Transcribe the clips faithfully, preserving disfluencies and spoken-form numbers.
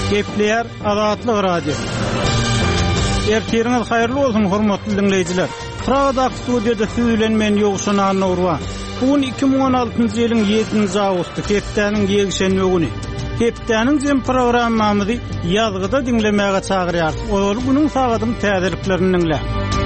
Gepleyer Azatlyk Radio. Ertiriniz hayırlı olsun hormatly dinleyijiler. Praga'da studiyada söylenmen ýogşan Nurwa. Bugün iki bin on altyncy ýylyň ýedinji awgusty hepdeniň ýegşenme güni. Hepdeniň jem programmamyzy ýazgyda dinlemäge çagyrýar. Ol günüň sagatyň täzeliklerini dinle.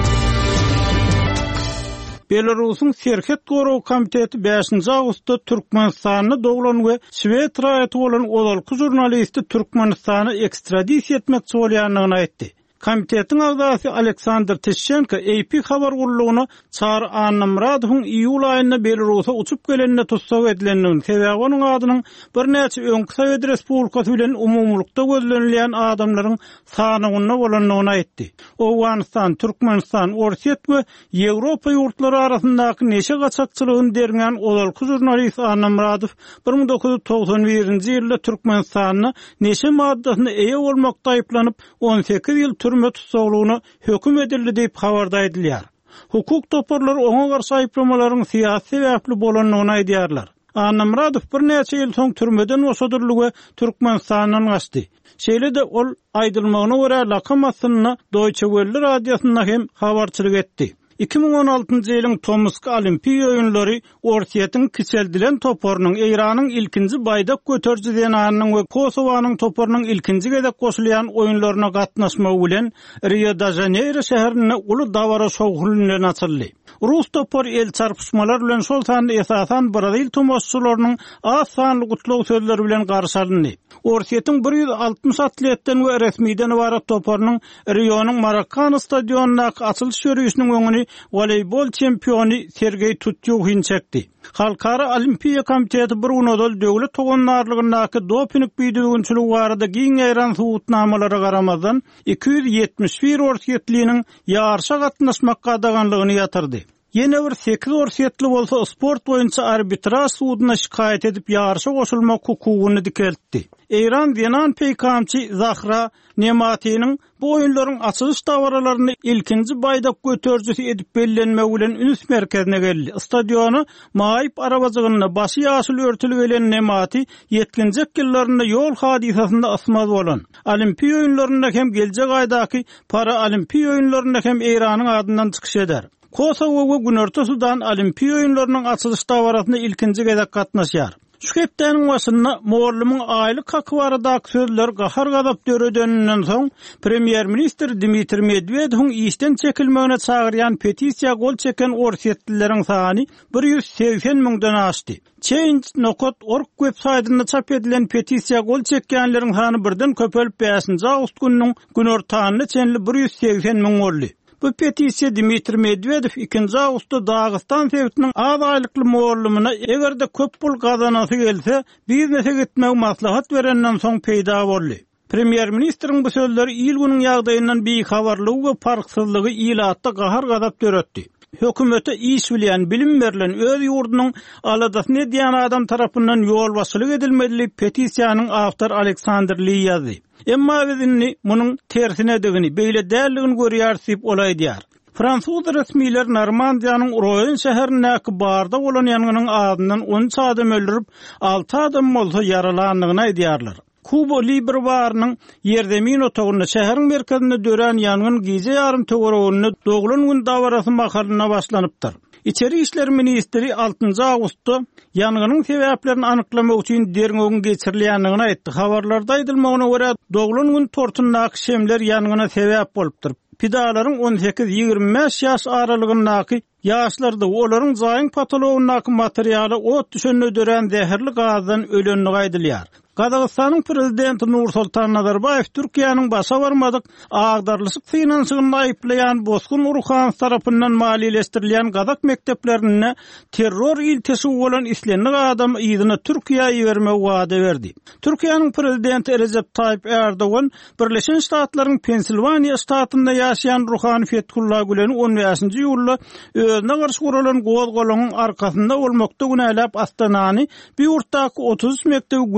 Belarusyň Serhet Gorow Komiteti beşinji awgustda Türkmenistany doglan we Swed raýaty bolan olalky jurnalisti Türkmenistany ekstradisiýa etmekçi bolýanlygyny aýtdy. Komitetiň agdasy Aleksandr Tishchenko A P habar gurulugyna Çar Annamradowyň iýul aýynda Belarus'a uçup gelenine tutsak edilendigini, sebäbi onuň adynyň bir näçe öňkü Sowet Respublikasy bilen umumlukda gözlenilýän adamlaryň sanygyna bolanlygyny aýtdy. Owganistan, Türkmenistan, Orset we Ýewropa ýurtlary arasyndaky neşe gaçakçylygyny derňän olalky jurnalist Annamradow bir ming dokuz yüz togson birinji ýylda Türkmenistanyny neşe maddasyna eýe bolmakda aýplanyp on sekiz ýyl türme tutsaglygyny höküm edildi diýip habarda edilýär. Hukuk toparlary oňa garşy aýplamalaryň syýasy sebäpli bolanlygyny aýdýarlar. Annamradow bir näçe ýyl soň türmeden osadyrlygy Türkmenistanyň gaçdy. Şeýle de ol aýdylmagyna görä Lakamasyny Deutsche Welle radiosyna hem habarçylyk etdi. iki bin on altyncy ýylyň Tomsk Olimpiýa oýunlary Orsiýetiň kiçeldilen toporunyň Eýranyň ilkinji baýdak göterji denanyň we Kosowanyň toporunyň ilkinji gezek goşulýan oýunlaryna gatnaşmagy bilen Rio de Janeiro şäherine uly dawara şowgulundan açyldy. Rus topor el çarpışmalar bilen şol sany esasan Brazil tomoşçylarynyň az sanly gutlaw sözleri bilen garşy alındy. Orsiýetiň bir ýüz altymyş atletden we resmiden ibaret toporunyň Rio'nyň Maracana stadionundaky açylyş ýörüýüşiniň öňüni voleybol çempiony Sergey Tutyukhin çekdi. Halkara Olimpiýa Komiteti bir günodal döwlet toganlarlygyndaky doping biýdügünçiligi barada giň ýaran suwutnamalara garamazdan iki yüz ýetmiş bir orsiýetliniň ýarşa gatnaşmakka adaganlygyny ýatyrdy. Ýene bir sekiz orsiýetli bolsa sport boýunça arbitraj suwudyna şikayet edip ýarşa goşulmak hukugyny dikeltdi. Eýran Venan peýkamçy Zahra Nematiýanyň bu oýunlaryň açylyş dawaralaryny ilkinji baýdak göterjisi edip bellenmek bilen üns merkezine geldi. Stadiony maýyp arabazygyna başy ýaşyl örtülip gelen Nemati ýetmişinji ýyllarynda ýol hadisasynda asmaz bolan. Olimpiýa oýunlarynda hem geljek aýdaky para olimpiýa oýunlarynda hem Eýranyň adyndan çykyş eder. Kosovo we Günorta Sudan Olimpiýa oýunlarynyň açylyş dawarasyna ilkinji gezek gatnaşýar. Şu hepdeniň başynda Moğollumyň aýlyk haky baradaky sözler gahar gadap döredeninden soň Premier Minister Dmitri Medvedewiň işden çekilmegine çagyrýan petisiýa gol çeken orsiýetlileriň sany bir yüz seksen miňden aşdy. change nokta org websaýtynda çap edilen petisiýa gol çekkenleriň sany birden köpelip beşinji awgust günüň gün ortanyna çenli bir yüz seksen miň boldy. Bu petisiýa Dmitri Medvedew ikinji awgustda Dagestan sewtiniň az aýlykly Moğollumyna egerde köp pul gazanasy gelse biznese gitmek maslahat berenden soň peýda boldy. Premier Ministriň bu sözleri ýyl günüň ýagdaýyndan beýik habarlygy we parksyzlygy ýylatda gahar gadap döretdi. Hökümete iş bilen bilim berilen öz ýurdunyň aladasyny edýän adam tarapyndan ýol başçylyk edilmeli petisiýanyň awtor Aleksandr Lee ýazdy. Emma bizini munyň tersine degini beýle dälligini görýär diýip olaýdýar. Fransuz resmiler Normandiýanyň Rouen şäherindäki barda bolan ýanganyň adyndan on üç adam öldürip alty adam bolsa yaralandygyny aýdýarlar. Kuba Libre baranyň Yerdemin otagyna şäheriň merkezinde dören ýangyn gize ýarym töweregiňde doglan gün dawarasy makalyna başlanypdyr. İçeri işler ministri altıncı awgustda ýanganyň sebäplerini anyklamak üçin derňögün geçirilýändigini aýtdy. Habarlarda aýdylmagyna görä doglan gün tortundaky şemler ýangyna sebäp bolupdyr. Pidalaryň on sekiz ýygrimi beş ýaş aralygyndaky ýaşlarda olaryň zaýyň patologundaky materialy ot düşenine dören zäherli gazdan ölenligi aýdylýar. Kazakstanyň prezidenti Nursultan Nazarbayew Türkiýanyň başa barmadyk agdarlyşyk finansygyny aýplaýan Bozgun Urukhan tarapyndan maliýeleşdirilýän Kazak mekteplerine terror iltisi bolan islenlik adam ýygyny Türkiýäge bermek wada berdi. Türkiýanyň prezidenti Recep Tayyip Erdogan Birleşen Ştatlaryň Pensilvaniya ştatynda ýaşaýan Ruhany Fethullah Gülen'i on beşinji ýylda özüne garşy guralan gozgolanyň arkasynda bolmakda günäläp Astanany bir ýurtdaky otuz üç mektebi Gülen'iň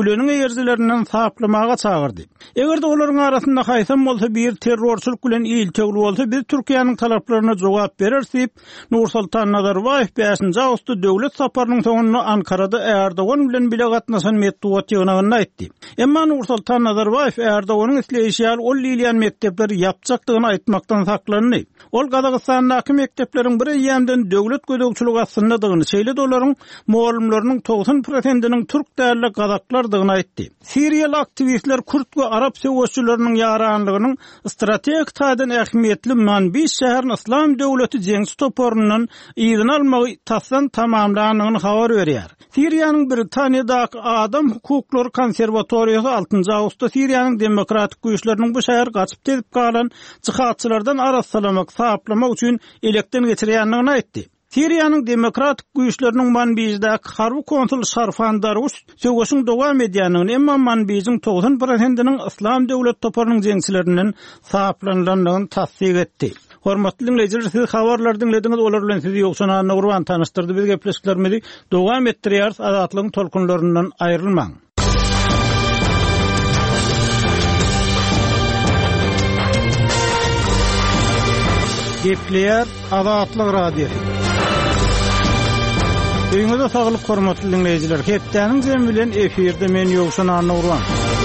derjilerinden saplamaga çağırdy. Egerde olaryň arasynda haýsam bolsa bir terrorçylyk bilen ýyl tögül bolsa biz Türkiýanyň talaplaryna jogap berersiň. Nursultan Nazarbayew beşinji awgustda döwlet saparynyň soňunda Ankarada Erdogan bilen bile gatnaşan Medeniýet ýygynyny aýtdy. Emma Nursultan Nazarbayew Erdoganyň isleýişi ol liýan mektepleri ýapjakdygyny aýtmakdan saklandy. Ol Gazagystanyň mektepleriň biri ýemden döwlet gödөгçüligi asyndadygyny, şeýle dolaryň muallimläriniň toğsan prosentiniň türk dälli gazaklardygyny aýtdy. Siriýaly aktivistler Kürt we Arap söwüşçüleriniň ýaranlygynyň strategik taýdan ähmiýetli Manbij şäheriniň İslam döwleti jeňsi toporundan ýygyny almagy tasdan tamamlanygyny habar berýär. Siriýanyň Britaniýadaky Adam hukuklary konserwatoriýasy altynjy awgustda Siriýanyň demokratik güýçleriniň bu şäher gaçyp tedip galan jyhatçylardan arassalamak, saplamak üçin elekden geçirýändigini aýtdy. Siriýanyň demokratik güýçleriniň Manbijdaky harby konsul Şarfan Darwiş söwüşiň dowam edýändigini, emma Manbijiň toğsan prosentiniň İslam döwlet toparynyň jeňçilerinden saplanylandygyny tasdik etdi. Hormatly dinleyijiler, siz habarlar dinlediňiz, olar bilen sizi ýokşana Nurwan tanıştyrdy. Biz gepleşiklerimizi dowam etdirýäris, azatlygyň tolkunlaryndan aýrylmaň. Gepleýär Azatlyk radiosu. Öýüňizde saglyk, hormatly dinleyijiler. Hepdeniň jemi bilen efirde men ýokşana Nurwan.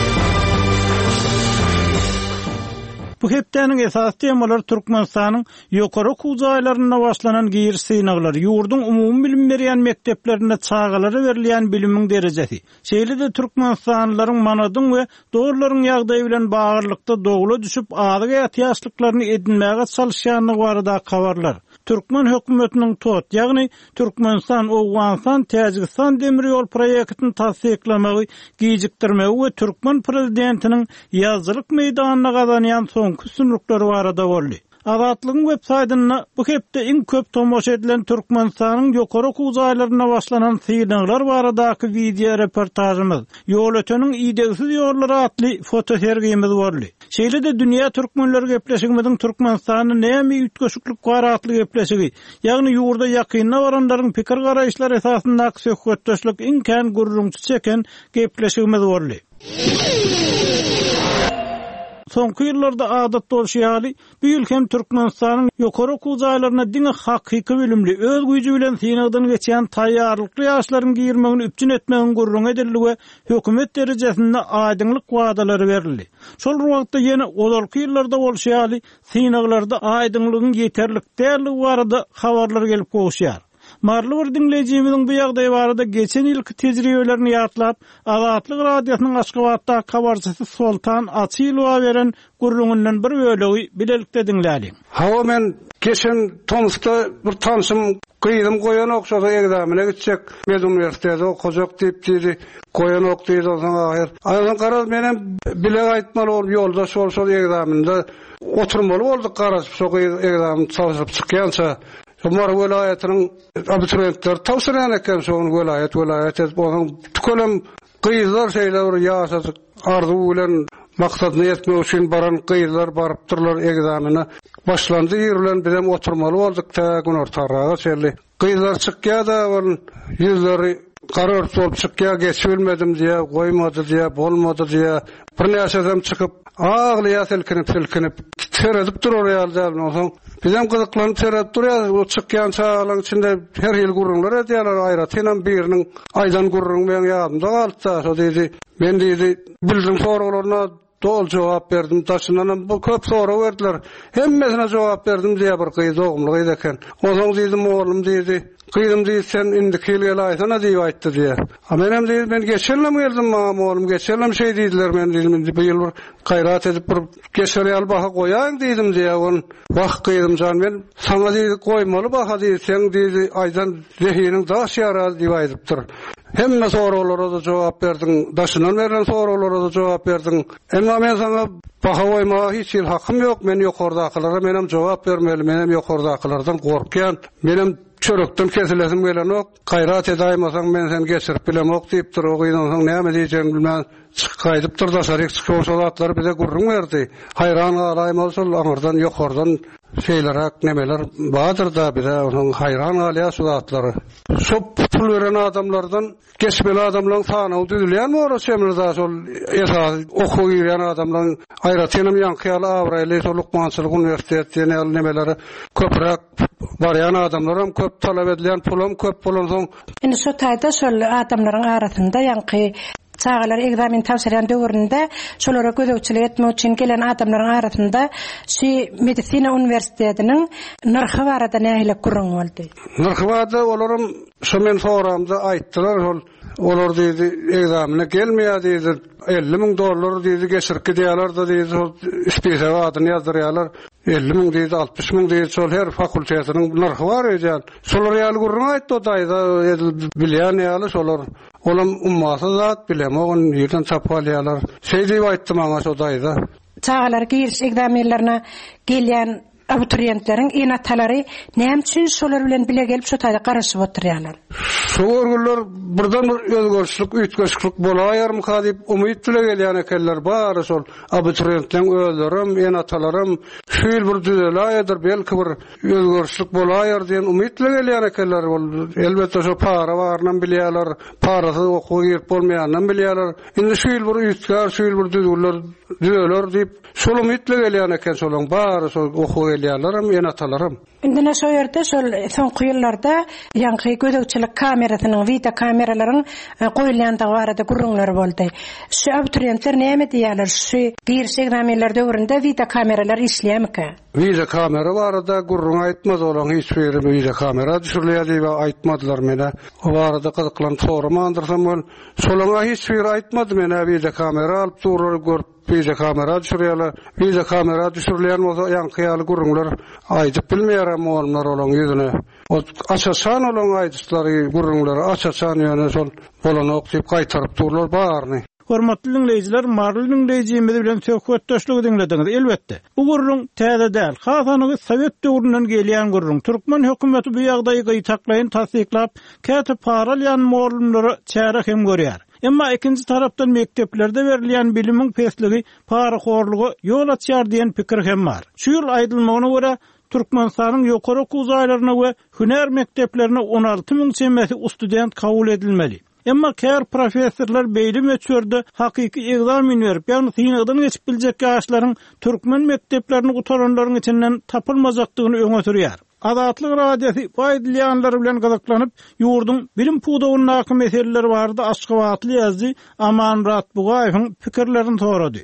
Bu hepdeniň esas temalary Türkmenistanyň ýokary kuzaýlaryna başlanan gir synaglary, ýurduň umumy bilim berýän mekteplerine çağalary berilýän bilimiň derejesi. Şeýle de Türkmenistanlylaryň manadyň we dogurlaryň ýagdaýy bilen bagyrlykda dogula düşüp adyk ýaşlyklaryny edinmäge çalyşýanlygy barada habarlar. Türkmen hökümetiniň T O T, ýagny Türkmenistan Owganistan Täjikistan demir ýol proýektini tasdiklamagy, gijikdirmegi we Türkmen prezidentiniň ýazgylyk meýdanyna gazanýan soňky sunruklary barada boldy. Azatlygyň web saýtyna bu hepde iň köp tomoşa edilen Türkmenistanyň ýokary kuzaýlaryna başlanan syýnaglar baradaky video reportajymyz, ýol öteniň idegsiz ýollary atly fotosergimiz boldy. Şeýle de dünýä türkmenleri gepleşigimiziň Türkmenistanyň näme ütgeşiklik bar atly gepleşigi, ýagny ýurda ýakyna baranlaryň pikir garaýşlary esasynda söhbetdeşlik iň kän gurrunçy çeken gepleşigimiz boldy. Soňky ýyllarda adat bolşýaly, bu ýylkem Türkmenistanyň ýokary kuzaýlaryna diňe hakyky bilimli, öz güýji bilen synagdan geçýän taýýarlykly ýaşlaryň girmegini üpçün etmegin gurrun edildi we hökümet derejesinde aýdyňlyk wadalary berildi. Şol wagtda ýene olalky ýyllarda bolşýaly, synaglarda aýdyňlygyň ýeterlik dälligi barada habarlar gelip goşýar. Marly bir dinlejimiziň bu ýagdaý barada geçen ýylky tejribelerini ýatlap, Azatlyk radiosynyň Aşgabatda habarçysy Sultan Açylowa beren gurrundan bir bölegi bilelikde dinlädik. Hawa men geçen Tomskda bir tanşym gyýdym goýan okşada egzamine gitjek. Med universiteti okujak diýip diýdi. Goýan okdydy soňa aýyr. Aýdan garaz menem bile aýtmaly bolup ýolda şol şol egzaminde oturmaly boldyk, garaşyp şol egzamini çalışyp çykýança Umar welaýatynyň abituriyentler tawsyryan eken şoň welaýat welaýat edip onuň tükelem gyýylar şeýler ýaşadyk arzu bilen maksadyny ýetmek üçin baran gyýylar barypdyrlar egzamine başlandy ýerlen bilen oturmaly boldyk ta gün ortaraga şeýle gyýylar çykýa-da ol ýüzleri garar bolup çykýa geçirilmedim diýe goýmady diýe bolmady diýe bir näçe çykyp ağlaya selkinip selkinip teredip durar ýalda soň bizem gyzyklanyp teredip durýar o çykýan çağalaryň içinde her ýyl gurrunlar edýärler aýratynyň biriniň aýdan gurrun meň ýadymda galdy so diýdi men diýdi bildim soraglaryna dol jogap berdim taşynan bu köp soru berdiler hemmesine jogap berdim diýe bir gyýy dogumlyk eken oňa diýdim oğlum diýdi Kıydım diýdi sen indi kelge laýsana diýip aýtdy diýe. Ha menem diýdi men geçerlem geldim maňa oğlum geçerlem şey diýdiler men diýdim bu ýyl bir gaýrat edip bir geçerýär baha goýaň diýdim diýe on wagt gyýdym jan men saňa diýdi goýmaly baha diýdi sen diýdi aýdan zehiniň daş ýara diýip aýdypdyr. Hemme sorulara da jogap berdiň, daşynan berilen sorulara da jogap berdiň. Emma men saňa baha goýmaga hiç ýyl hakym ýok, men ýokardaklara menem jogap bermeli, menem ýokardakylardan gorkýan, menem çörükden kesilesim gelen ok, gayrat edaymasaň men sen geçirip bilemok diýipdir, o gyýdan soň näme diýeceğimi bilmän çykypdyr da şaryk çykyp şol atlar bize gurrun berdi. Hayran galaymaly şol aňyrdan ýokardan şeylerak nemeler badır da bir onun hayran alya sudatlary. Şop pul veren adamlardan geçmeli adamlaryň sany düzülýän mi orası emirda sol esas okuw giren adamlaryň aýratynam ýankyýaly Abraýly Lukmançylyk Üniversitetine nemeleri köprak baryan adamlarym köp talap edilen pulum köp bolansoň indi şu taýda şol adamlaryň arasynda ýanky çağalar egzamin tapşyran döwründe şolara gözegçilik etmek üçin gelen adamlaryň arasynda şu medisina universitetiniň narhy barada nähile gurrun boldy. Narhy barada olaryň şu men soramda aýtdylar ol olar diýdi egzamine gelmeýär diýdi elli ming dollar diýdi geçirki diýerler da diýdi ispese adyny ýazdyrýarlar elli ming diýdi altmış ming diýdi şol her fakultetiniň narhy bar eýär şolar ýaly gurrun aýtdy daýda bilýän ýaly şolar olam ummasy zat bilemok ýerden tapalýarlar şey diýip aýtdy maňa şo daýda çağalar giriş egzaminlerine gelýän abituriyentleriň enatalary näme üçin şolar bilen bile gelip şu taýda garaşyp oturýarlar. Şu görgüler birden bir özgörçlük, ütgöçlük bolaýarmy diýip umyt bilen gelýän ekenler bar şol abituriyentleriň özlerim, enatalarym şu ýyl bir düzelýärdir, belki bir özgörçlük bolaýar diýen umyt bilen gelýän ekenler. Elbetde şu para baryndan bilýärler, parasy okuw girip bolmaýandan bilýärler. Indi şu ýyl bir ütgär, şu ýyl bir düzgünler düzeler diýip şol umyt bilen gelýän eken şolaň bar şol okuw gelýärler, enatalarym. Indi näşe ýerde şol soňky ýyllarda ýanky gözegçilik kamerasynyň, video kameralaryň goýulýanda barada gurrunlar boldy. Şu abituriyentler näme diýerler? Şu giriş egzaminler döwründe video kameralar işleýärmi? Video kamera barada gurrun aýtmaz olan hiç bir video kamera düşürilýär diýip aýtmadylar mene. O barada gyzyklan sorama andyrsam bol, şolaňa hiç bir aýtmady mene video kamera alyp durur görüp video kamera düşürýärler. Video kamera düşürilýän bolsa ýankyýaly gurrunlar aýdyp bilmeýärem olanlar olan ýüzüne. O açasan olan aýdyşlary gurrunlar açasan ýöne şol bolany okuyup gaýtaryp dururlar barny. Hormatly dinleyijiler, marly dinleyijimiz bilen söhbetdeşlik dinlediňiz. Elbetde, bu gurrun täze däl. Hasanyňy Sowet döwründen gelýän gurrun. Türkmen hökümeti bu ýagdaýy gaýtaklaýyn tasdiklap, käte paralyan molumlary çäre hem görýär. Emma ikinci tarapdan mekteplerde berilýän bilimiň pesligi, paraxorlugy ýol açýar diýen pikir hem bar. Şu ýyl aýdylmagyna görä Türkmenistanyň ýokary okuw zaýlaryna we hüner mekteplerine on alty ming çemesi student kabul edilmeli. Emma kär professorlar beýle meçherde hakyky egzamin berip, ýani synagdan geçip biljek ýaşlaryň türkmen mekteplerini gutaranlaryň içinden tapylmajakdygyny öňe sürýär. Azatlyk radiýasy faýdalýanlar bilen gazaklanyp, ýurdun bilim puwdagyny naky meseleleri barada aşgabatly ýazdy Aman Murat Bugaýewiň pikirlerini sorady.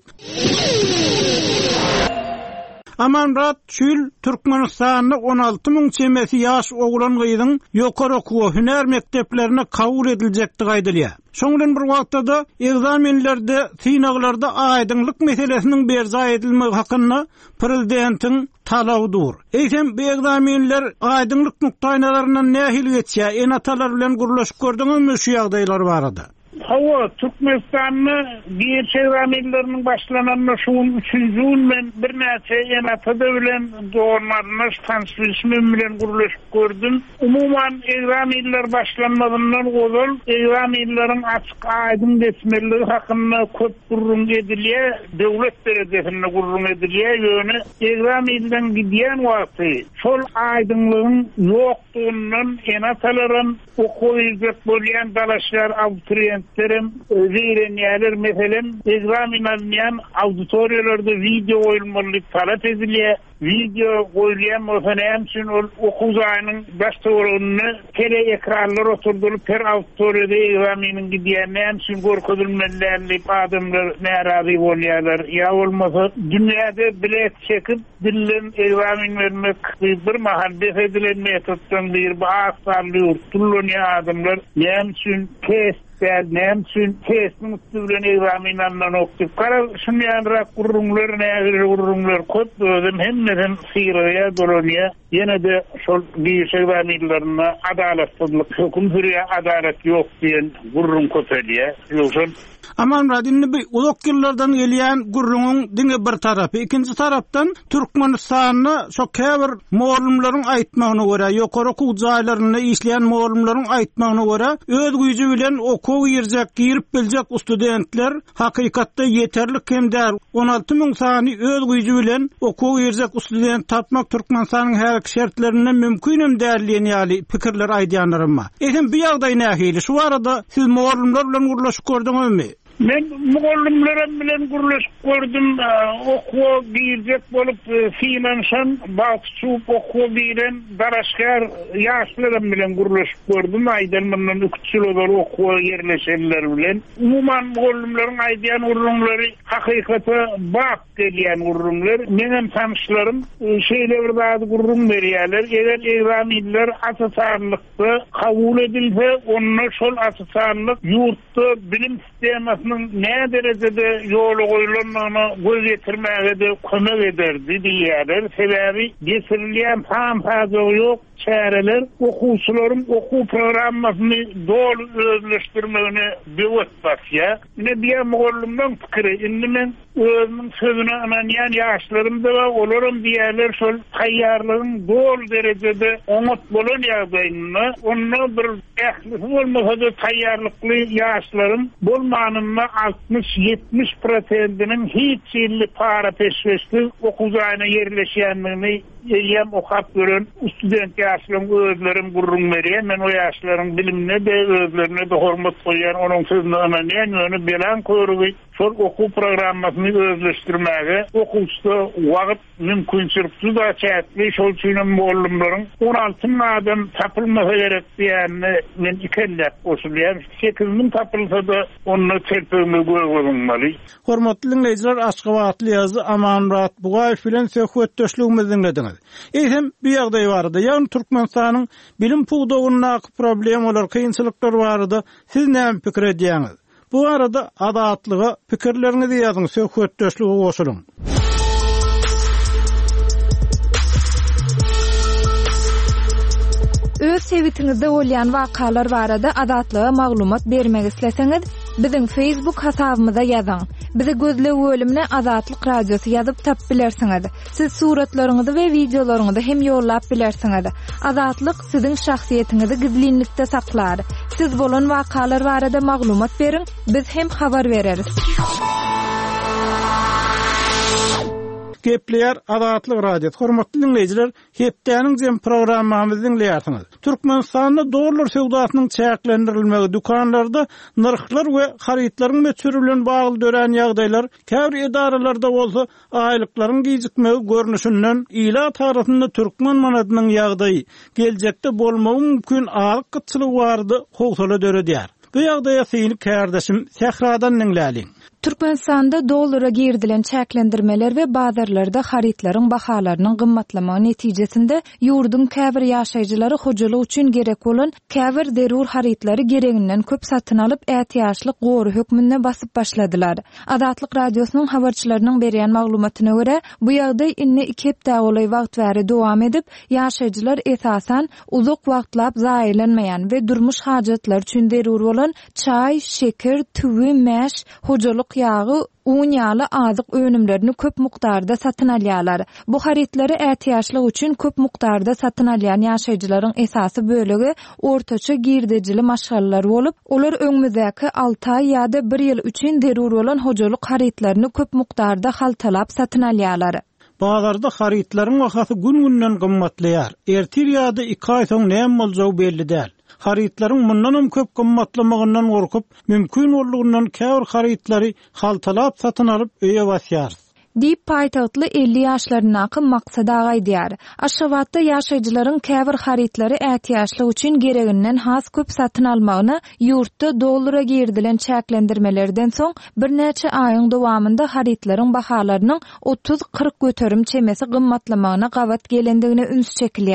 Aman Murat şül Türkmenistanyň on alty ming çemesi ýaş oglan gyýdyň ýokary okuw hüner mekteplerine kabul ediljekdi gaýdylýar. Şoňdan bir wagtda egzaminlerde, synaglarda aýdyňlyk meselesiniň berza edilmegi hakyna prezidentiň talabydyr. Eýsem bu egzaminler aýdyňlyk nuktaýnalaryndan nähil geçýär? Enatalar bilen gurulşyp gördüňizmi şu ýagdaýlar barada? Hawa Türkmenistan'ın giriş egzaminlerinin başlananına şuun üçüncü men bir näçe enatada bilen doğurlarına tanışmışmın bilen guruluşup gördüm. Umuman egzaminler başlanmadığından gozul, egzaminlerin açık aydın geçmeliği hakkında köp gurrun edilýär, devlet derecesinde gurrun edilýär ýöne egzaminden gidiýän wagty şol aydınlığın ýokdugynyň enatalarym okuw ýerek bolýan dalaşlar abituriyent Terim öýrenýärler meselen egzamin alýan auditoriýalarda video goýulmaly talap edilýär. Video goýulýan bolsa üçin ol okuw zaýynyň başdaglaryny tele ekranlar oturduryp her auditoriýada egzaminin gidýän üçin görkezilmeliler diýip adamlar närazy bolýarlar. Ýa bolmasa dünýäde bilet çekip dillen egzamin vermek bir mahal edilen metotdan bir baýatlary urtulýan adamlar näme üçin test näme üçin testni bilen egzamin alnan okup kara şunýanrak gurrunlar näme gurrunlar köp özüm hemmeden siraya dolanya yine de şol giýişe bämilerine adalatsızlyk, höküm hürriýe adalet ýok diýen gurrun köpeliýe. Ýoksa Aman radinni bir uzak yıllardan gelen gurrunun dine bir tarafı. İkinci taraftan Türkmenistan'ı şu käbir muallimlerin aýtmagyna göre, ýokary kuýjaylaryny işleyen muallimlerin aýtmagyna göre, öz güýji bilen okuw ýerjek, girip biljek studentler hakykatda yeterli kemdär. on alty ming sany öz güýji bilen okuw ýerjek student tapmak Türkmenistanyň her şertlerine mümkinim därliýeni ýaly pikirler aýdýanlarma. Ehem bu ýagdaý nähili? Şu arada siz muallimler bilen guruluşyp gördüňizmi? Men muallimlerim bilen guruluşyp gördüm, okuw giýjek bolup finansan baýçy okuw bilen daraşgar ýaşlarym bilen guruluşyp gördüm. Aýdan menden üç ýyl bol okuw ýerleşenler bilen. Umuman muallimleriň aýdýan urrunlary hakykata bak gelýän urrunlar. Menem tanışlarym şeýle bir bäzi gurrun berýärler. Eger egzamiller asasanlykda kabul edilse, onda şol asasanlyk ýurtda bilim sistemasy ne derecede yolu goýulanmagyna göz ýetirmäge de kömek ederdi diýerler. Sebebi getirilýän ham-haza ýok çäreler okuwçylaryň okuw programmasyny dol özleşdirmegine bewet basýar. Ne diýär mugallimden pikiri, indi men özüniň sözüne ananýan ýaşlarym da olaryň diýerler şol taýýarlygyň dol derecede oňat bolan ýagdaýyny, onda bir ählisi bolmasa taýýarlykly ýaşlarym bolmanyny altmış ýetmiş prosentiniň hiç ýylly para peşweşli okuwjagyna ýerleşýänligini ýem okap gören student ýaşlaryň özlerim gurrun berýär. Men o ýaşlaryň bilimine de özlerine de hormat goýan, onuň sözüne ananýan ýöne bilen körügi şol okuw programmasyny özleşdirmäge okuwçy wagt mümkinçilikli da çäkli. Şol üçin muallimleriň on alty ming adam tapylmasa gerek diýäni men ikellep oşulýar. sekiz ming tapylsa da onu telpegine goýulmaly. Hormatly dinleýijiler, Aşgabatly ýazy Amanrat Bugaýew bilen söhbetdeşligimizi dinlediňiz. Ehem bir ýagdaý bardy. Ýani Türkmenistanyň bilim pugdagyna problemler, kynçylyklar bardy. Siz näme pikir edýäňiz? Bu arada adatlyga pikirlerinizi ýazyň, söhbetdeşlige goşulyň. Öz sebitiňizde bolýan wakalar barada adatlyga maglumat bermek isleseňiz, biziň Facebook hasabymyza ýazyň. Bizi gözle bölümine Azatlyk radiosu ýazyp tap bilersiňiz. Siz suratlaryňyzy we videolaryňyzy hem ýollap bilersiňiz. Azatlyk siziň şahsiýetiniňizi gizlinlikde saklar. Siz bolan wakalar barada maglumat beriň, biz hem habar bereriz. Gepler Azatlyk radiosu. Hormatly dinleýijiler, hepdeniň jem programmamyzy dinleýärsiňiz. Türkmenistanda dolar sowdasynyň çäklendirilmegi, dukanlarda narhlar we haritlaryň meçhurlygyna bagly dören ýagdaýlar käbir edaralarda bolsa aýlyklaryň gijikmegi görnüşinden ila tarapynda türkmen manatynyň ýagdaýy geljekde bolmagy mümkin alyk gytçylyk bardy, howsala döredýär. Bu ýagdaýa syny kärdeşim Sehradan dinläliň. Türkmenistanda dolara girdilen çäklendirmeler we bazarlarda haritlaryň bahalarynyň gymmatlamagy netijesinde ýurdun käbir ýaşaýjylary hojalyk üçin gerek bolan käbir derur haritlary gereginden köp satyn alyp ätiýaşlyk gowy hökmüne basyp başladylar. Azatlyk radiosynyň habarçylarynyň berýän maglumatyna görä, bu ýagdaý inni iki hepde goly wagt bäri dowam edip, ýaşaýjylar esasan uzak wagtlap zaýlanmaýan we durmuş hajatlar üçin derur bolan çaý, şeker, tüwi, mäş, hojalyk ýagy, un ýaly azyk önümlerini köp mukdarda satyn alýarlar. Bu haritlary ätiýaşlyk üçin köp mukdarda satyn alýan ýaşaýjylaryň esasy bölegi ortaça girdejili maşgallar bolup, olar öňmüzdäki alty ay ýa-da bir ýyl üçin derur bolan hojalyk haritlaryny köp mukdarda haltalap satyn alýarlar. Bazarda haritlaryň bahasy gün-günden gymmatlaýar. Ertir ýa-da iki ay soň näme boljagy belli däl. Haritlaryň mundan köp gymmatlamagynyň gorkup, mümkin boldugynyň käbir haritlary haltalap satyn alyp öýe basýar. Diýip paýtagtly elli ýaşlarynaky maksada aýdýar. Aşgabatda ýaşaýjylaryň käbir haritlary ätiýaşlyk üçin gereginden has köp satyn almagyna ýurtda dolara girdilen çäklendirmelerden soň bir näçe aýyň dowamında haritlaryň bahalarynyň otuz kırk göterim çemesi gymmatlamagyna gabat gelendigine üns çekilýär.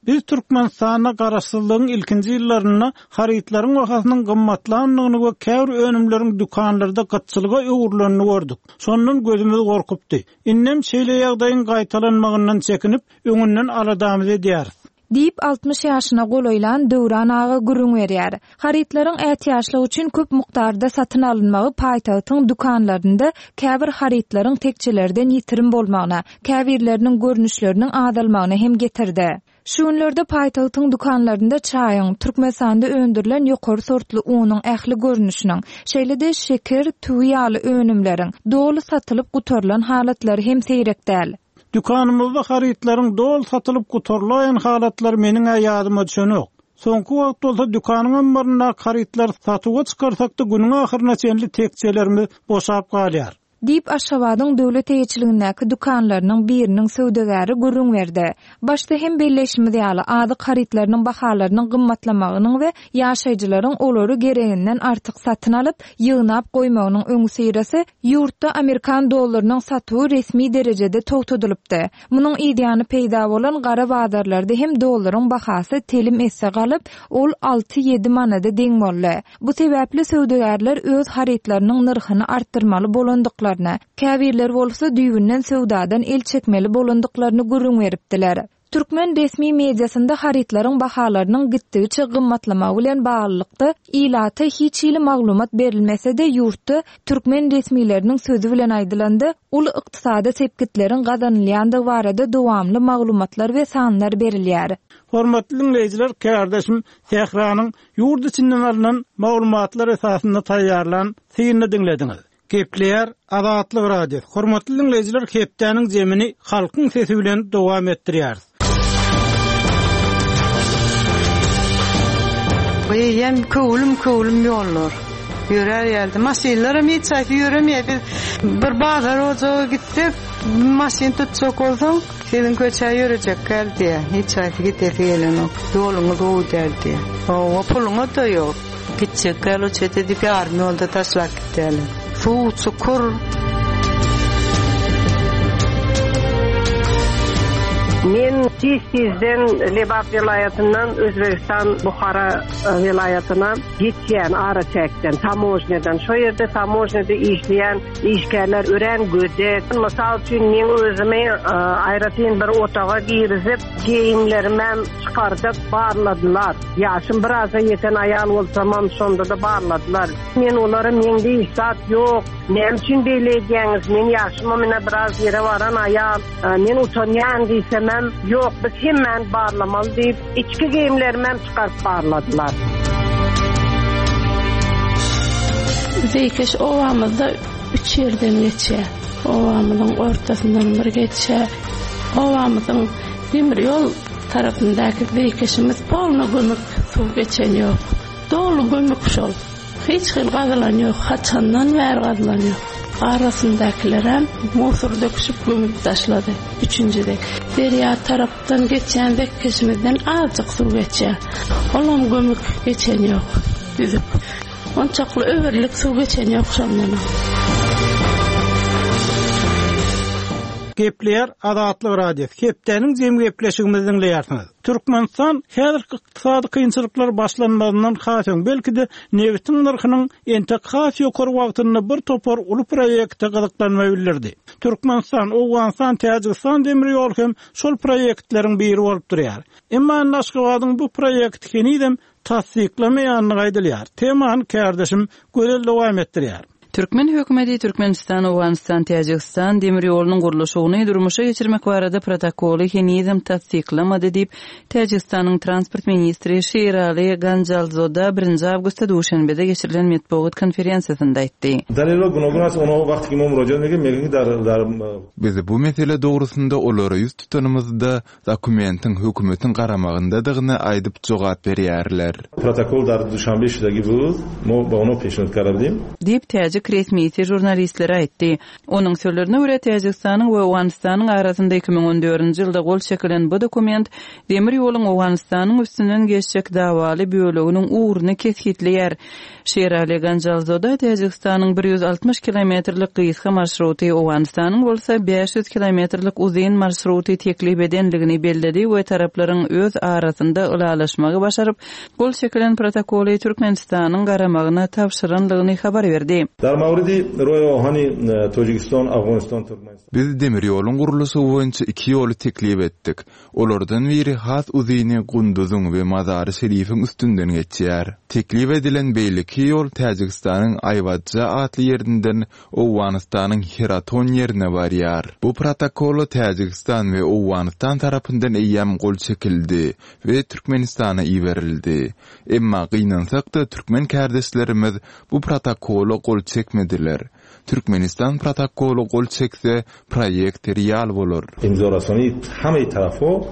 Biz Türkmenistan'a garaşsyzlygyň ilkinji ýyllaryna haritlaryň bahasynyň gymmatlanmagyny we käbir önümleriň dukanlarda gatçylyga öwürlenýäni gördük. Şondan gözümüz gorkupdy. Innem şeýle ýagdaýyň gaýtalanmagyndan çekinip öňünden aladamy edýäris. Diýip altmış ýaşyna golaýlan Döwran aga gürüň berýär. Haritlaryň ätýaşlygy üçin köp mukdarda satyn alynmagy paýtagtyň dukanlarynda käbir haritlaryň tekçelerden ýitirim bolmagyna, käbirleriniň görnüşleriniň adalmagyna hem getirdi. Şu günlerde paýtagtyň dukanlarynda çaýyň, Türkmenistanda öndürilen ýokary sortly unyň ähli görnüşiniň, şeýle-de şeker, tüýýaly önümleriň dolu satylyp gutarlan halatlary hem seýrek däl. Dukanymyzda haritlaryň dol satylyp gutarlaýan halatlary meniň ýadyma düşenok. Soňky wagt bolsa dukanyň ömründe haritlar satyga çykarsak-da günüň ahyryna çenli tekçelerimiz boşap galýar. Diýip Aşgabatyň döwlet eýetçiligindäki dukanlarynyň biriniň söwdegäri gürrüň berdi. Başda hem belleşme diýaly ady haritlarynyň bahalarynyň gymmatlamagynyň we ýaşaýjylaryň olary gereginden artyk satyn alyp ýygnap goýmagynyň öňü seýresi ýurtda Amerikan dollarynyň satywy resmi derejede togtadylypdy. Munyň ideýany peýda bolan gara bazarlarda hem dollaryň bahasy telim esse galyp ol alty ýedi manada deň boldy. Bu sebäpli söwdegärler öz haritlarynyň narhyny artdyrmaly bolandyklaryny, käbirler bolsa düýbünden söwdadan el çekmeli bolandyklaryny gürrüň beripdiler. Türkmen resmi mediasynda haritlaryň bahalarynyň gitdigiçe gymmatlamagy bilen baglykda ilata hiç ýyly maglumat berilmese-de ýurtda türkmen resmileriniň sözü bilen aýdylandy, ul ykdysady sepkitleriň gazanylýandygy barada dowamly maglumatlar we sanlar berilýär. Hormatly dinleyijiler, kardeşim Sehranyň ýurt içinden alynan maglumatlar esasynda taýýarlan syny dinlediňiz. Kepler Azatlyk Radio. Hormatly dinleyijiler, Kepdäniň jemini halkyň sesi bilen dowam etdirýär. Beýem köwlüm köwlüm ýollar. Ýörer ýerde maşinlaram hiç saýty ýöremeýär. Bir bazar oza gitdik, maşin tutsak bolsaň, senin köçä ýörejek geldi. Hiç saýty gitdik ýelenok. Ýoluňy gowy derdi. O puluňa da ýok. Gitjek gelo çete dipi army ýolda taşlap gitdi. Suw, çukur. Men Tis-Tizden Lebap vilayatından Özbekistan Bukhara vilayatyna gitýän ara çekden tamojnadan şo ýerde tamojnada işleýän işgärler ören gödek. Mysal üçin men özüme aýratyn bir otaga girizip giyimlerimi çykardyp barladylar. Ýaşym biraz ýeten aýal bolsam şonda da barladylar. Men olary mende ihsat ýok. Nem üçin beýle edýäňiz? Men ýaşym mena biraz ýere baran aýal. Men utanýan diýsem yok, biz hemen barlamalı deyip içki giyimlerimi çıkarıp barladılar. Zeykeş ovamızda üç yerden geçer. Ovamızın ortasından bir geçer. Ovamızın demir yol tarafındaki zeykeşimiz polna gümük su geçen yok. Dolu gümük şol. Hiç hil gadılan yok. Haçandan ver gadılan yok. Arasındakilerem musur döküşüp gümük taşladı. Üçüncüde derya taraftan geçen zeykeşimizden azıcık su geçer. Olan gümük geçen yok. Düzüp. Onçaklı överlik su geçen yok şamdana. Gepler Azatlyk Radio. Kepdäniň jem gepleşigimizni dinleýärsiňiz. Türkmenistan häzirki ykdysady kynçylyklar başlanmagynyň haýsyn belki-de neftiň narhynyň entek-has ýokary wagtynda bir topar uly proýekte gyzyklanma bildirdi. Türkmenistan, Owganistan, Täjikistan demir ýol hem şol proýektleriň biri bolup durýar. Emma Aşgabatyň bu proýekti kenidem tasdiklamaýanyny aýdylýar. Temany kardeşim görel dowam etdirýär. Türkmen hökümeti Türkmenistan, Owganistan, Täjikistan demir ýolunyň gurulşyny durmuşa geçirmek barada protokoly henizem tasdiklamady diýip Täjikistanyň transport ministri Şeýraly Ganjalzoda birinji awgustda duşanbede geçirilen medeniýet konferensiýasynda aýtdy. Dalilo bunogunas onu wagtky mumrojan mege mege dar Biz bu mesele dogrusunda olara ýüz tutanymyzda dokumentin hökümetiň garamagyndadygyny aýdyp jogap berýärler. Protokol dar duşanbe işlegi bu, mo onu peşin karabdim. Diýip Täjik diýerek resmi jurnalistleri aýtdy. Onuň sözlerine görä Täjikistanyň we Owganystanyň arasynda iki ming on dördünji ýylda gol çekilen bu dokument demir ýoluň Owganystanyň üstünden geçjek dawaly böleginiň uğruny kesgitleýär. Şerali Ganjalzoda Täjikistanyň bir yüz altmış kilometrlik gysga marşruty Owganystanyň bolsa beş yüz kilometrlik uzyn marşruty teklip edenligini belledi we taraplaryň öz arasynda ulalaşmagy başaryp gol çekilen protokoly Türkmenistanyň garamagyna tapşyranlygyny habar berdi. Biz demir ýoluň gurulşy boýunça iki ýoly teklip etdik. Olardan biri has uzyny Gunduzyň we Mazar-y Şerifiň üstünden geçýär. Teklip edilen beýleki ýol Täjikistanyň Aýwadja atly ýerinden Owganystanyň Heraton ýerine barýar. Bu protokol Täjikistan we Owganystan tarapyndan eýýäm gol çekildi we Türkmenistana iýerildi. Emma gynansak-da türkmen kardeşlerimiz bu protokolu gol çekmediler. Türkmenistan protokolu gol çekse proýekt real bolar. İmzalasyny hamy tarafo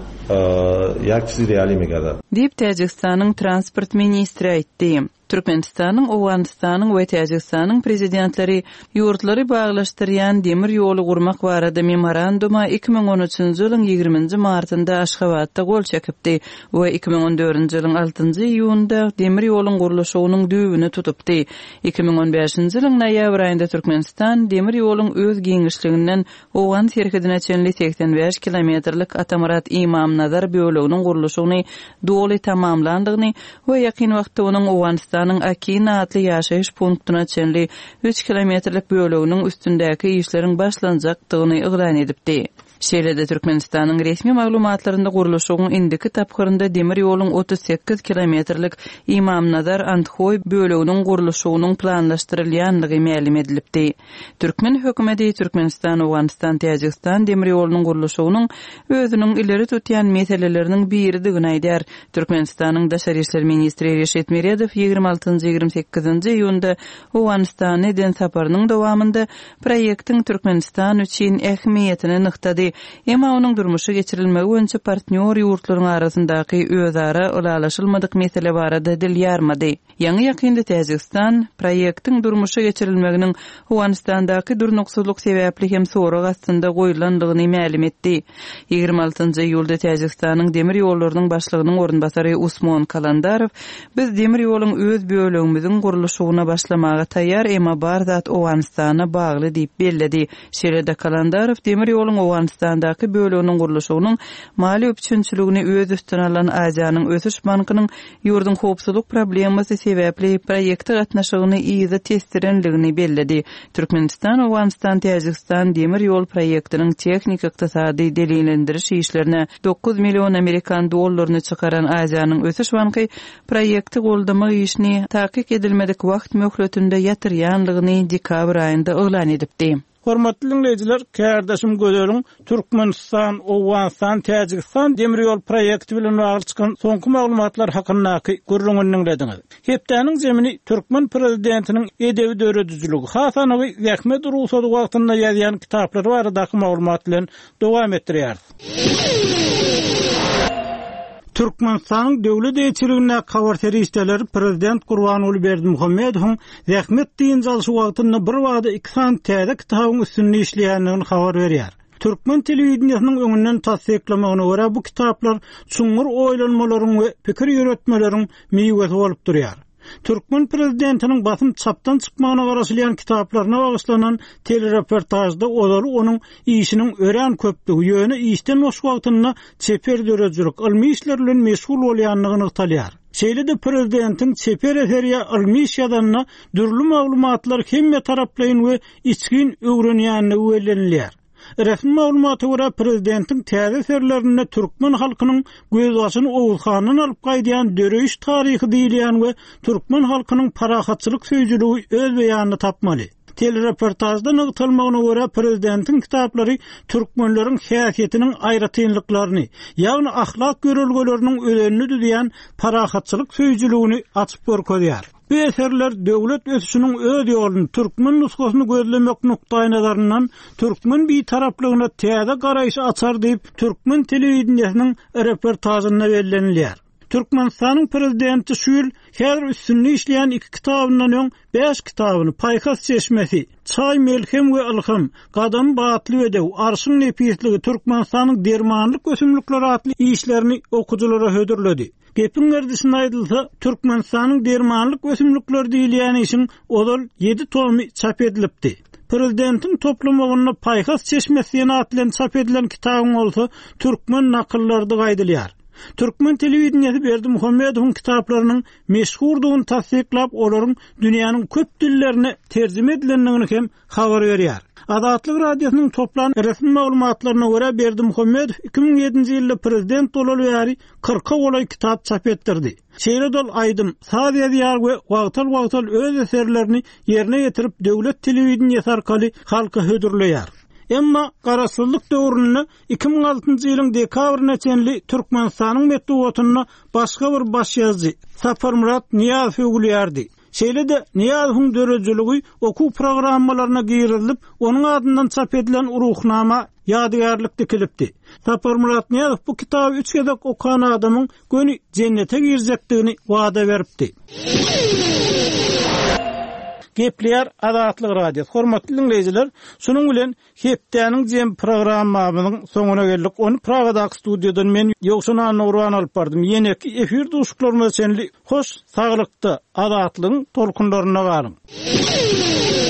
ýak çyzy reali megada. Diýip Täjikistanyň transport ministri aýtdy. Türkmenistanyň, Owganystanyň we Täjikistanyň prezidentleri ýurtlary baglaşdyrýan demir ýoly gurmak barada memoranduma iki ming on üçünji ýylyň ýygrüminji martynda Aşgabatda gol çekipdi we iki ming on dördünji ýylyň altynjy iýunda demir ýoluň gurulşynyň düýbüni tutupdy. iki ming on beşinji ýylyň noýabr aýynda Türkmenistan demir ýoluň öz giňişliginden Owgan şerhedine çenli seksen beş kilometrlik Atamurat İmamnazar böleginiň gurulşyny doly tamamlandygyny we ýakyn wagtda onuň Owganystanyň Akina atly ýaşaýyş punktuna çenli üç kilometrlik böleginiň üstündäki işleriň başlanjakdygyny ýylan edipdi. Şeýlede Türkmenistanyň resmi maglumatlarynda gurulşyň indiki tapgyrynda demir ýoluň otuz sekiz kilometrlik İmamnazar Anthoy böleginiň gurulşynyň planlaşdyrylýanlygy ma'lum edilipdi. Türkmen hökümeti Türkmenistan, Owganystan, Täjikistan demir ýolunyň gurulşynyň özüniň ileri tutýan meseleleriniň biridigini aýdar. Türkmenistanyň Daşary işler ministri Reşet Meredow ýygrimi altynjy ýygrimi sekizinji iýunda Owganystana den saparynyň dowamında proýektiň Türkmenistan üçin ähmiýetini nyktady. Emma onuň durmuşy geçirilmegi boýunça partner ýurtlaryň arasyndaky özara ulalaşylmadyk mesele barada dil ýarmady. Ýa-ni ýakynda Täjikistan proýektiň durmuşy geçirilmeginiň Owganystandaky durnuksyzlyk sebäpli hem sorak astynda goýulandygyny ma'lum etdi. ýygrimi altynjy iýulda Täjikistanyň demir ýollarynyň başlygynyň orunbasary Usmon Kalandarow biz demir ýoluň öz bölegimiziň gurulşyna başlamaga taýýar, emma bar zat Owganystana bagly diýip belledi. Şeýle Kalandarow demir ýoluň Owganystandaky böleginiň gurulşynyň mali öpçünçiligini öz üstüne alan Aziýanyň ösüş bankynyň ýurdun howpsuzlyk problemasy sebäpli proýekte gatnaşygyny iýde testirenligini belledi. Türkmenistan, Owganystan, Täjikistan demir ýol proýektiniň teknik ykdysady delilendiriş işlerine dokuz milyon Amerikan dollaryny çykaran Aziýanyň ösüş banky proýekti goldamak işini tahkik edilmedik wagt möhletinde ýatyrýanlygyny dekabr aýynda elan edipdi. Hormatly dinleyijiler, kärdeşim gözlerim Türkmenistan, Owganystan, Täjikistan demir ýol proýekti bilen bagly çykan soňky maglumatlar hakyndaky gurrungyny dinlediňiz. Hepdeniň zemini Türkmen prezidentiniň edebi döredijiligi, hasanyny Ähmet Rusuw wagtynda ýazýan kitaplary baradaky maglumat bilen dowam etdirýär. Türkmenistanyň döwlet eýçiligine habar terişdeleri Prezident Gurbanuly Berdimuhammedowyň Ähmet diýen jalşy wagtynda bir wagda iki san täze kitabyň üstünde işleýänligini habar berýär. Türkmen telewizionynyň öňünden tasdiklamagyna görä bu kitaplar çuňur oýlanmalaryň we pikir ýöretmeleriň meýwesi bolup durýar. Türkmen prezidentiniň basym çapdan çykmagyna garaşylýan kitaplaryna bagyşlanan telereportajda olar onuň işiniň ören köplügi ýöne işden oş wagtynda çeper dörejilik ilmi işler bilen meşgul bolýanlygyny ýatylar. Şeýle-de prezidentiň çeper eseriýe ilmi iş ýazanyna dürli maglumatlar hemme taraplaýyn we içgin öwrenýänligi wellenilýär. Resmi maglumata görä prezidentiň täze serlerinde türkmen halkynyň göz açyny Owuzhanyň alyp gaýdýan döreýiş taryhy diýilýän we türkmen halkynyň parahatçylyk söýjüligi öz beýanyny tapmaly. Telereportajda nykdylmagyna görä prezidentiň kitaplary türkmenleriň häsiýetiniň aýratynlyklaryny, ýagny ahlak görelgeleriniň ölenini düzýän parahatçylyk söýjüligini açyp görkezýär. Bu eserler döwlet ösüşiniň öz ýoluny türkmen nusgasyny gözlemek nukdaý nazaryndan türkmen bir taraplygyna täze garaýyş açar diýip türkmen telewizionynyň reportajynda bellenilýär. Türkmenistanyň prezidenti şu ýyl häzir üstünde işleýän iki kitabyndan öň beş kitabyny Paýkas çeşmesi, Çay Melhem we Alham, Gadam Batly we Dew, Arşyň nepisligi Türkmenistanyň dermanlyk ösümlikleri atly işlerini okujulara hödürledi. Gepin gerdisine aýdylsa, Türkmenistanyň dermanlyk ösümlikleri diýilýän işin odal ýedi tomy çap edilipdi. Prezidentin toplamagyna Paýkas çeşmesi ýa-da atlan çap edilen kitabyň bolsa, türkmen nakyllardy gaýdylýar. Türkmen telewizionyasy Berdimuhammedowyň kitaplarynyň meşhurdugyny tasdiklap, olaryň dünýäniň köp dillerine terjime edilendigini hem habar berýär. Adatlyk radiosynyň toplan resmi maglumatlaryna görä Berdimuhammedow iki bin ýedinji ýylda prezident bolaly ýary kırka golay kitap çap etdirdi. Şeýledol aýdym, sadýa ýar we wagtal-wagtal öz eserlerini ýerine getirip döwlet telewizionyasy arkaly halka hödürleýär. Emma garaşsyzlyk döwründe iki bin altynjy ýylyň dekabryna çenli Türkmenistanyň metbuatyna başga bir baş ýazgy Saparmurat Niýazow öwgülýärdi. Şeýle-de Niýazowyň dörejiligi okuw programmalaryna girilip, onuň adyndan çap edilen Uruhnama ýadygarlyk dikilipdi. Saparmurat Niýazow bu kitaby üç gezek okuyan adamyň göni jennete girecekdigini wada beripdi. Gepler Adatlyk radio. Hormatly dinleyijiler, şunuň bilen hepdeniň jem programmamynyň soňuna geldik. Onu Pragadaky studiodan men Ýogşan Nurwan alyp bardym. Ýene-ki efir duşuklarymyz senli hoş, saglykda Adatlygyň tolkunlaryna galyň.